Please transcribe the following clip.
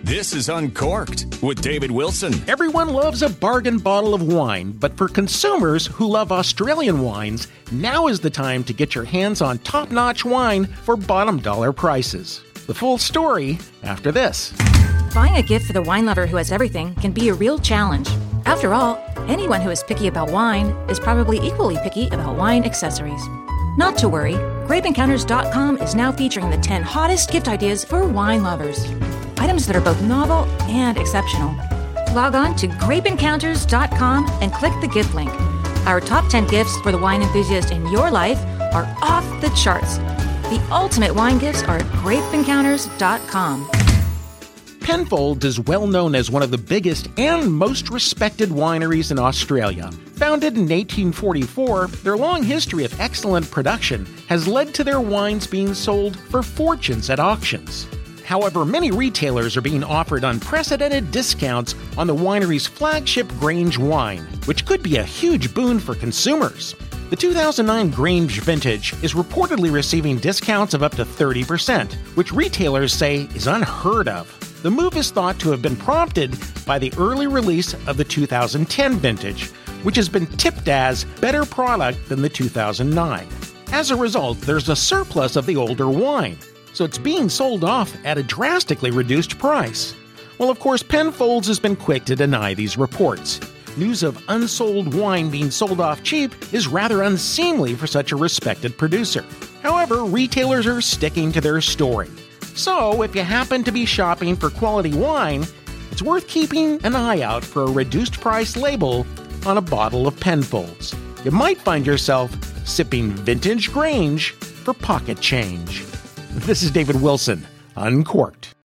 This is Uncorked with David Wilson. Everyone loves a bargain bottle of wine, but for consumers who love Australian wines, now is the time to get your hands on top-notch wine for bottom dollar prices. The full story after this. Buying a gift for the wine lover who has everything can be a real challenge. After all, anyone who is picky about wine is probably equally picky about wine accessories. Not to worry, GrapeEncounters.com is now featuring the 10 hottest gift ideas for wine lovers. Items that are both novel and exceptional. Log on to GrapeEncounters.com and click the gift link. Our top 10 gifts for the wine enthusiast in your life are off the charts. The ultimate wine gifts are at GrapeEncounters.com. Penfolds is well known as one of the biggest and most respected wineries in Australia. Founded in 1844, their long history of excellent production has led to their wines being sold for fortunes at auctions. However, many retailers are being offered unprecedented discounts on the winery's flagship Grange wine, which could be a huge boon for consumers. The 2009 Grange vintage is reportedly receiving discounts of up to 30%, which retailers say is unheard of. The move is thought to have been prompted by the early release of the 2010 vintage, which has been tipped as better product than the 2009. As a result, there's a surplus of the older wine, so it's being sold off at a drastically reduced price. Well, of course, Penfolds has been quick to deny these reports. News of unsold wine being sold off cheap is rather unseemly for such a respected producer. However, retailers are sticking to their story. So, if you happen to be shopping for quality wine, it's worth keeping an eye out for a reduced price label on a bottle of Penfolds. You might find yourself sipping vintage Grange for pocket change. This is David Wilson, Uncorked.